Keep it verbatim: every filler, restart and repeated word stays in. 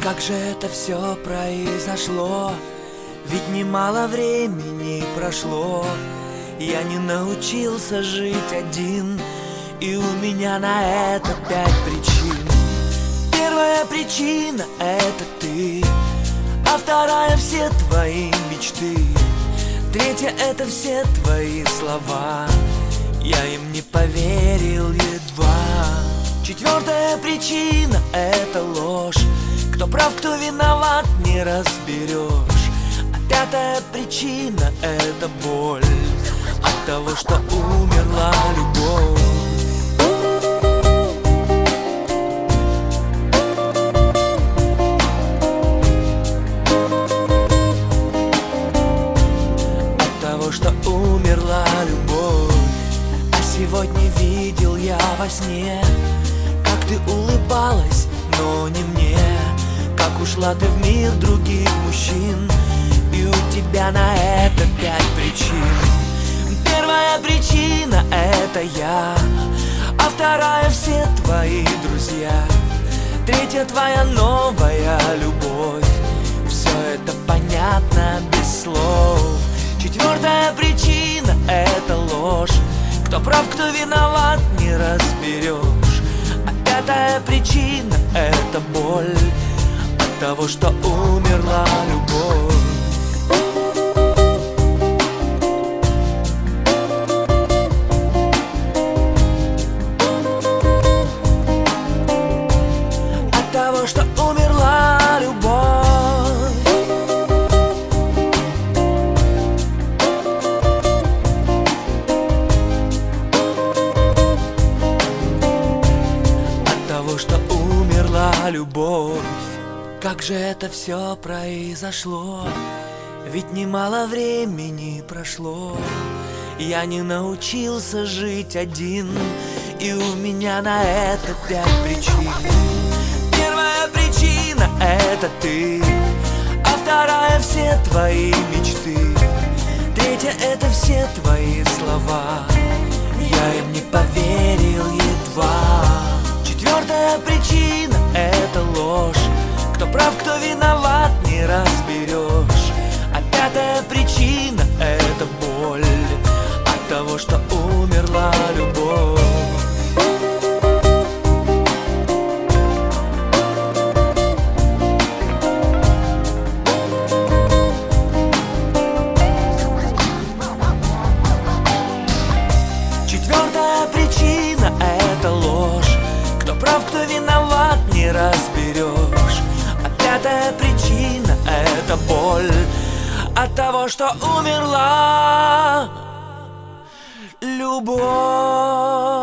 Как же это все произошло? Ведь немало времени прошло. Я не научился жить один, и у меня на это пять причин. Первая причина — это ты, а вторая — все твои мечты. Третья — это все твои слова, я им не поверил едва. Четвертая причина — это ложь, кто прав, кто виноват, не разберешь. А пятая причина — это боль от того, что умерла любовь. От того, что умерла любовь. А сегодня видел я во сне, как ты улыбалась, но не мне. Как ушла ты в мир других мужчин, и у тебя на это пять причин. Первая причина — это я, а вторая — все твои друзья. Третья — твоя новая любовь. Все это понятно без слов. Четвертая причина — это ложь, кто прав, кто виноват, не разберешь. А пятая причина — это боль от того, что умерла любовь. От того, что умерла любовь. От того, что умерла любовь. Как же это все произошло? Ведь немало времени прошло. Я не научился жить один, и у меня на это пять причин. Первая причина — это ты, а вторая — все твои мечты. Третья — это все твои слова, я им не поверил едва. Четвертая причина — это ложь, кто прав, кто виноват, не разберешь. А пятая причина — это боль от того, что умерла любовь. Четвертая причина — это ложь, кто прав, кто виноват, не разберешь. А пятая причина — это боль от того, что умерла любовь.